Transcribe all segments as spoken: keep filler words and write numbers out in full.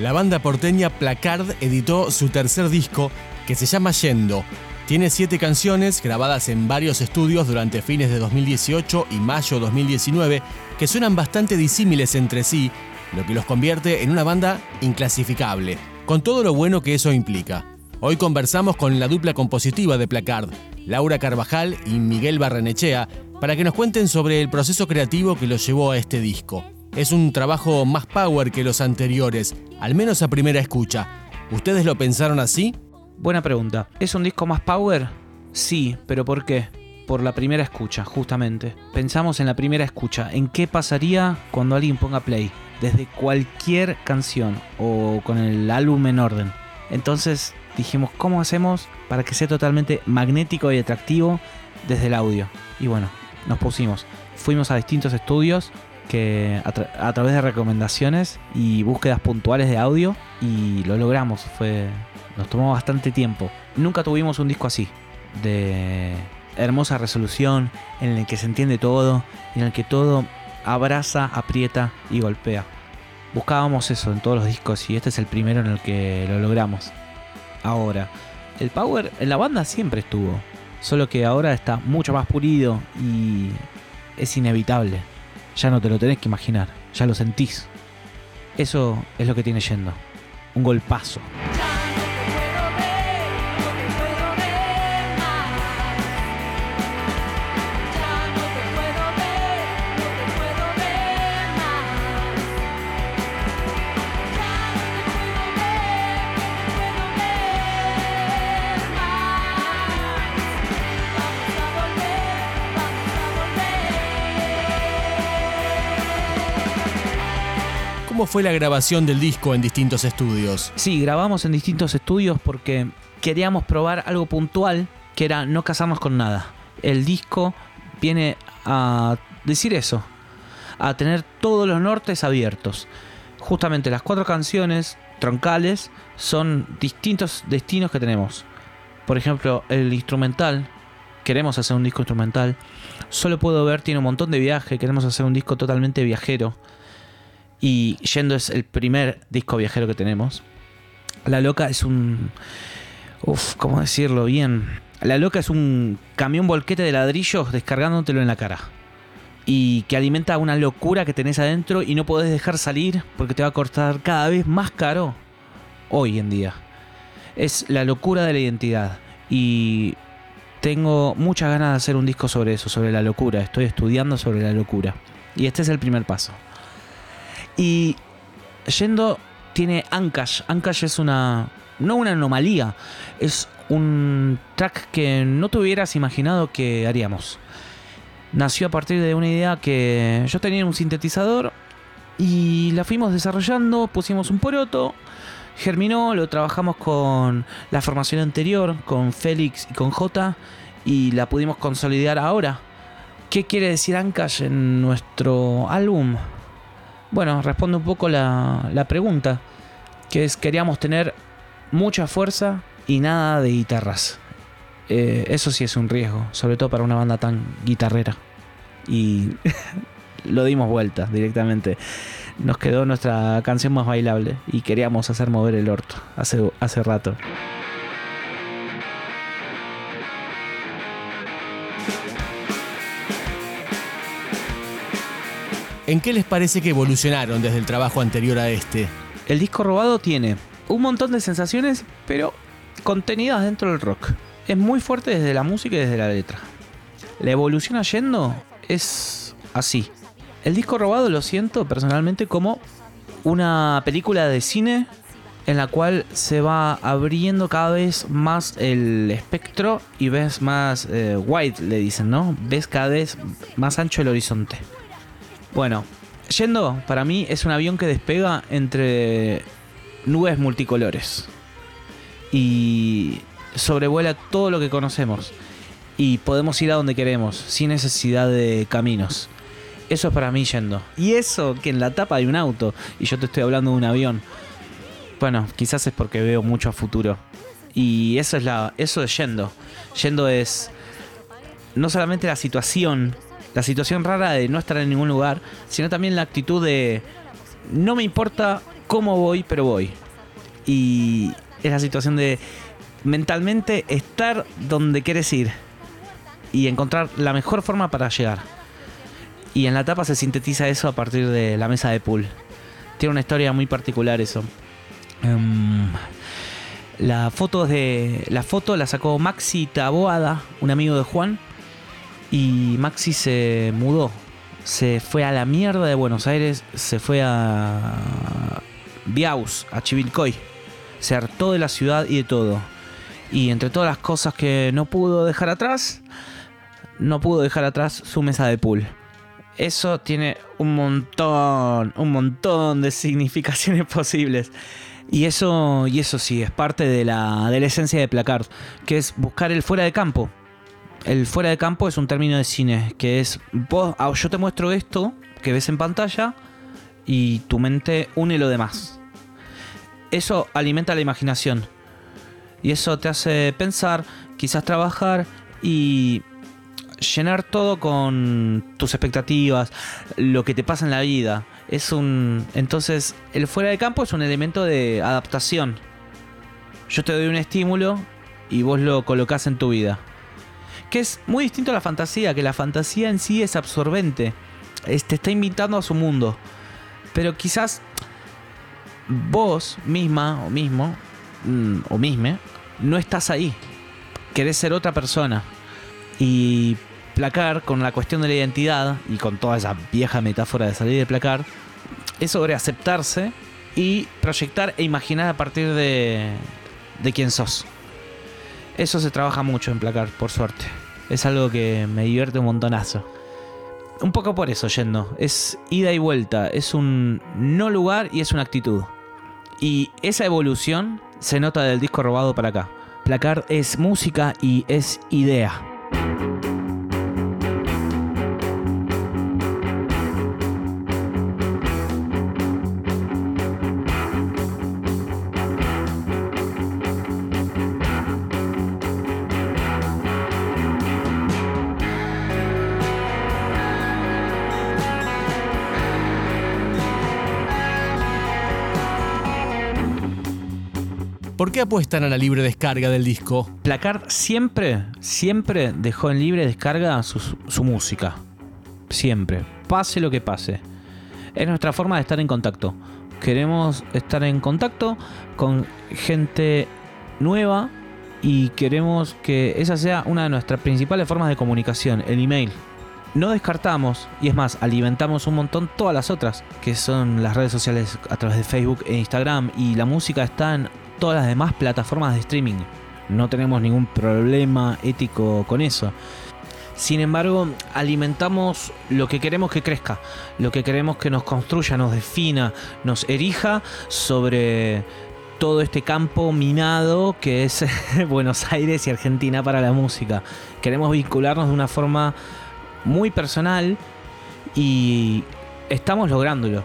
La banda porteña Placard editó su tercer disco, que se llama Yendo. Tiene siete canciones grabadas en varios estudios durante fines de dos mil dieciocho y mayo dos mil diecinueve, que suenan bastante disímiles entre sí, lo que los convierte en una banda inclasificable, con todo lo bueno que eso implica. Hoy conversamos con la dupla compositiva de Placard, Laura Carvajal y Miguel Barrenechea, para que nos cuenten sobre el proceso creativo que los llevó a este disco. Es un trabajo más power que los anteriores, al menos a primera escucha. ¿Ustedes lo pensaron así? Buena pregunta. ¿Es un disco más power? Sí, pero ¿por qué? Por la primera escucha, justamente. Pensamos en la primera escucha, en qué pasaría cuando alguien ponga play, desde cualquier canción o con el álbum en orden. Entonces dijimos, ¿cómo hacemos para que sea totalmente magnético y atractivo desde el audio? Y bueno, nos pusimos. Fuimos a distintos estudios que a, tra- a través de recomendaciones y búsquedas puntuales de audio, y lo logramos. Fue... Nos tomó bastante tiempo. Nunca tuvimos un disco así, de hermosa resolución, en el que se entiende todo, en el que todo abraza, aprieta y golpea. Buscábamos eso en todos los discos y este es el primero en el que lo logramos. Ahora, el power en la banda siempre estuvo, solo que ahora está mucho más pulido y es inevitable. Ya no te lo tenés que imaginar, ya lo sentís. Eso es lo que tiene Yendo, un golpazo. ¿Cómo fue la grabación del disco en distintos estudios? Sí, grabamos en distintos estudios porque queríamos probar algo puntual, que era no casarnos con nada. El disco viene a decir eso, a tener todos los nortes abiertos. Justamente las cuatro canciones troncales son distintos destinos que tenemos. Por ejemplo, el instrumental, queremos hacer un disco instrumental. Solo Puedo Ver tiene un montón de viaje, queremos hacer un disco totalmente viajero. Y Yendo es el primer disco viajero que tenemos. La Loca es un... Uf, ¿cómo decirlo bien? La Loca es un camión volquete de ladrillos descargándotelo en la cara. Y que alimenta una locura que tenés adentro y no podés dejar salir porque te va a costar cada vez más caro hoy en día. Es la locura de la identidad. Y tengo muchas ganas de hacer un disco sobre eso, sobre la locura. Estoy estudiando sobre la locura. Y este es el primer paso. Y Yendo tiene Ancash. Ancash es una... no una anomalía. Es un track que no te hubieras imaginado que haríamos. Nació a partir de una idea que yo tenía en un sintetizador y la fuimos desarrollando, pusimos un poroto, germinó, lo trabajamos con la formación anterior, con Félix y con J, y la pudimos consolidar ahora. ¿Qué quiere decir Ancash en nuestro álbum? Bueno, responde un poco la, la pregunta, que es: queríamos tener mucha fuerza y nada de guitarras. Eh, eso sí es un riesgo, sobre todo para una banda tan guitarrera. Y lo dimos vuelta directamente. Nos quedó nuestra canción más bailable y queríamos hacer mover el orto hace, hace rato. ¿En qué les parece que evolucionaron desde el trabajo anterior a este? El disco Robado tiene un montón de sensaciones, pero contenidas dentro del rock. Es muy fuerte desde la música y desde la letra. La evolución a Yendo es así. El disco Robado lo siento personalmente como una película de cine en la cual se va abriendo cada vez más el espectro y ves más eh, wide, le dicen, ¿no? Ves cada vez más ancho el horizonte. Bueno, Yendo para mí es un avión que despega entre nubes multicolores y sobrevuela todo lo que conocemos y podemos ir a donde queremos sin necesidad de caminos. Eso es para mí Yendo. Y eso que en la tapa hay un auto y yo te estoy hablando de un avión. Bueno, quizás es porque veo mucho a futuro. Y eso es la, eso es Yendo. Yendo es no solamente la situación, la situación rara de no estar en ningún lugar, sino también la actitud de no me importa cómo voy, pero voy. Y es la situación de mentalmente estar donde quieres ir y encontrar la mejor forma para llegar. Y en la tapa se sintetiza eso a partir de la mesa de pool. Tiene una historia muy particular eso. Um, la, foto de, la foto la sacó Maxi Taboada, un amigo de Juan. Y Maxi se mudó. Se fue a la mierda de Buenos Aires. Se fue a Biaus, a Chivilcoy. Se hartó de la ciudad y de todo. Y entre todas las cosas que no pudo dejar atrás, no pudo dejar atrás su mesa de pool. Eso tiene un montón, un montón de significaciones posibles. Y eso, y eso sí, es parte de la, de la esencia de Placard, que es buscar el fuera de campo. El fuera de campo es un término de cine, que es, vos, yo te muestro esto que ves en pantalla y tu mente une lo demás. Eso alimenta la imaginación. Y eso te hace pensar, quizás trabajar y llenar todo con tus expectativas, lo que te pasa en la vida. Es un, entonces, el fuera de campo es un elemento de adaptación. Yo te doy un estímulo y vos lo colocás en tu vida. Que es muy distinto a la fantasía, que la fantasía en sí es absorbente. Es, te está invitando a su mundo. Pero quizás vos misma o mismo, o misme, no estás ahí. Querés ser otra persona. Y Placard, con la cuestión de la identidad y con toda esa vieja metáfora de salir de Placard, es sobre aceptarse y proyectar e imaginar a partir de, de quién sos. Eso se trabaja mucho en Placard, por suerte. Es algo que me divierte un montonazo. Un poco por eso, yendo. Es ida y vuelta. Es un no lugar y es una actitud. Y esa evolución se nota del disco robado para acá. Placard es música y es idea. ¿Por qué apuestan a la libre descarga del disco? Placard siempre, siempre dejó en libre descarga su, su música. Siempre. Pase lo que pase. Es nuestra forma de estar en contacto. Queremos estar en contacto con gente nueva y queremos que esa sea una de nuestras principales formas de comunicación, el email. No descartamos, y es más, alimentamos un montón todas las otras, que son las redes sociales a través de Facebook e Instagram, y la música está en todas las demás plataformas de streaming. No tenemos ningún problema ético con eso. Sin embargo, alimentamos lo que queremos que crezca, lo que queremos que nos construya, nos defina, nos erija sobre todo este campo minado que es Buenos Aires y Argentina para la música. Queremos vincularnos de una forma muy personal y estamos lográndolo.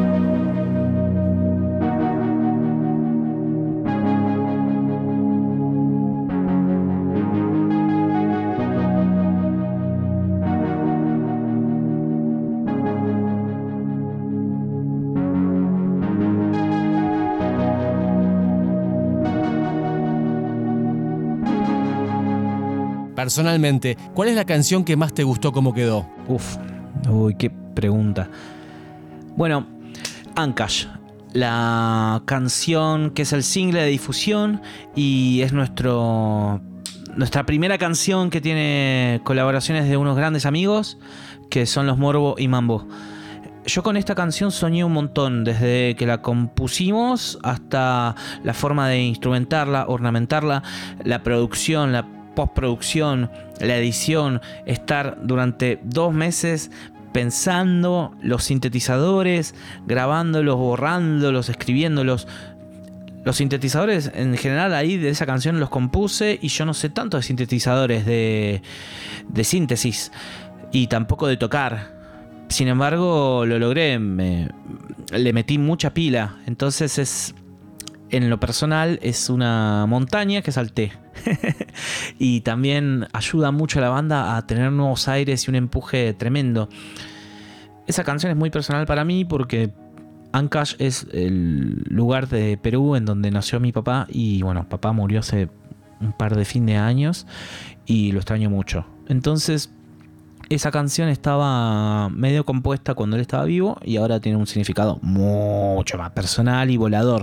Personalmente, ¿cuál es la canción que más te gustó cómo quedó? Uf, uy, qué pregunta. Bueno, Ancash, la canción que es el single de difusión y es nuestro nuestra primera canción que tiene colaboraciones de unos grandes amigos que son los Morbo y Mambo. Yo con esta canción soñé un montón, desde que la compusimos hasta la forma de instrumentarla, ornamentarla, la producción, la postproducción, la edición, estar durante dos meses pensando los sintetizadores, grabándolos, borrándolos, escribiéndolos. Los sintetizadores en general ahí de esa canción los compuse y yo no sé tanto de sintetizadores, de, de síntesis y tampoco de tocar. Sin embargo lo logré, me, le metí mucha pila, entonces es... En lo personal es una montaña que salté. Y también ayuda mucho a la banda a tener nuevos aires y un empuje tremendo. Esa canción es muy personal para mí porque Ancash es el lugar de Perú en donde nació mi papá y bueno, papá murió hace un par de fin de años y lo extraño mucho. Entonces, esa canción estaba medio compuesta cuando él estaba vivo y ahora tiene un significado mucho más personal y volador.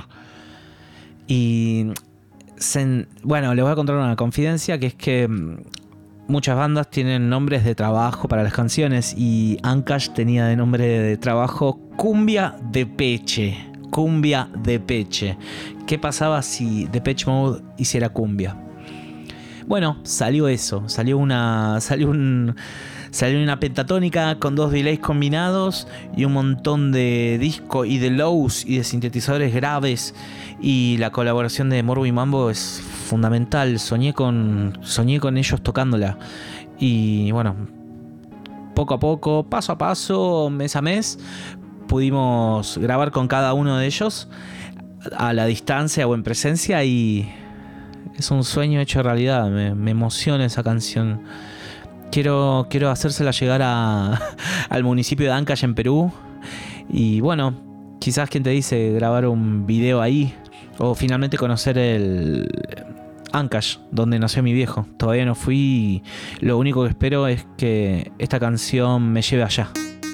Y se, bueno, les voy a contar una confidencia, que es que muchas bandas tienen nombres de trabajo para las canciones y Ancash tenía de nombre de trabajo Cumbia Depeche. Cumbia Depeche. ¿Qué pasaba si Depeche Mode hiciera cumbia? Bueno, salió eso, salió una, salió un, salió una pentatónica con dos delays combinados y un montón de disco y de lows y de sintetizadores graves, y la colaboración de Morbo y Mambo es fundamental. Soñé con, soñé con ellos tocándola y bueno, poco a poco, paso a paso, mes a mes, pudimos grabar con cada uno de ellos a la distancia o en presencia y es un sueño hecho realidad. Me, me emociona esa canción. Quiero, quiero hacérsela llegar a, al municipio de Ancash en Perú. Y bueno, quizás quien te dice grabar un video ahí. O finalmente conocer el Ancash, donde nació mi viejo. Todavía no fui. Lo único que espero es que esta canción me lleve allá.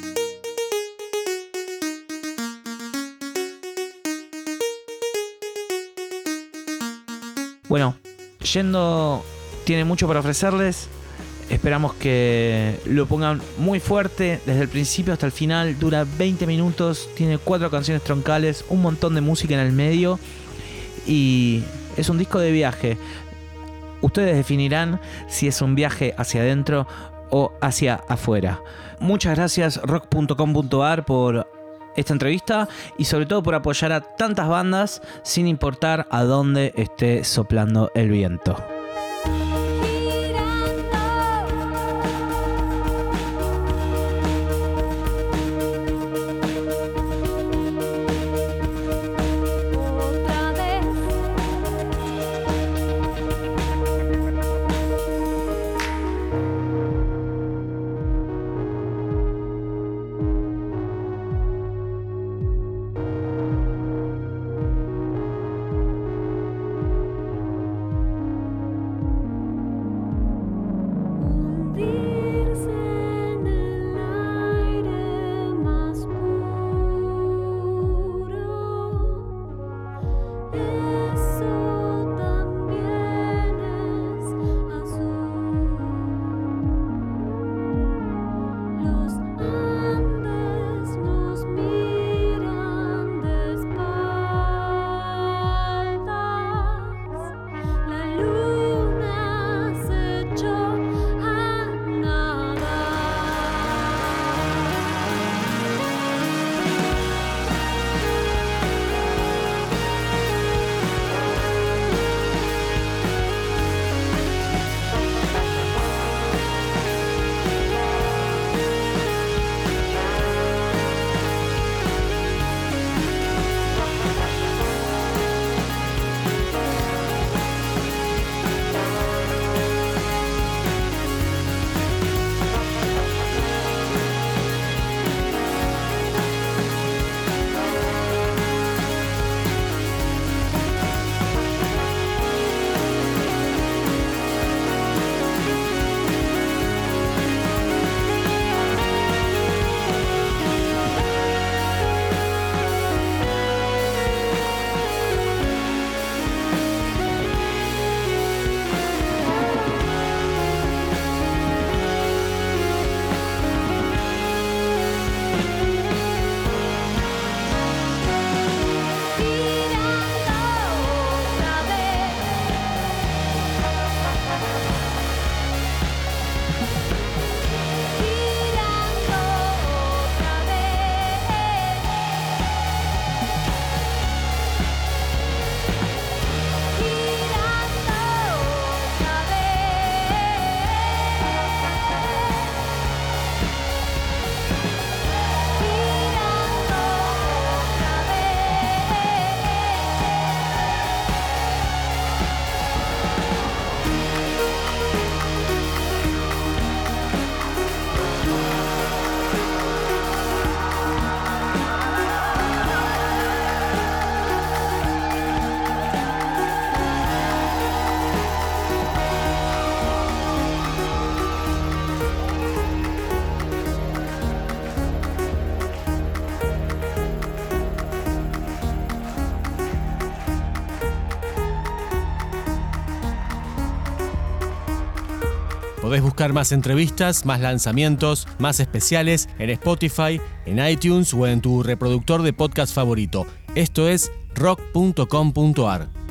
Bueno, Yendo tiene mucho para ofrecerles. Esperamos que lo pongan muy fuerte desde el principio hasta el final. Dura veinte minutos, tiene cuatro canciones troncales, un montón de música en el medio y es un disco de viaje. Ustedes definirán si es un viaje hacia adentro o hacia afuera. Muchas gracias rock punto com punto a r por esta entrevista y sobre todo por apoyar a tantas bandas sin importar a dónde esté soplando el viento. Podés buscar más entrevistas, más lanzamientos, más especiales en Spotify, en iTunes o en tu reproductor de podcast favorito. Esto es rock punto com punto ar.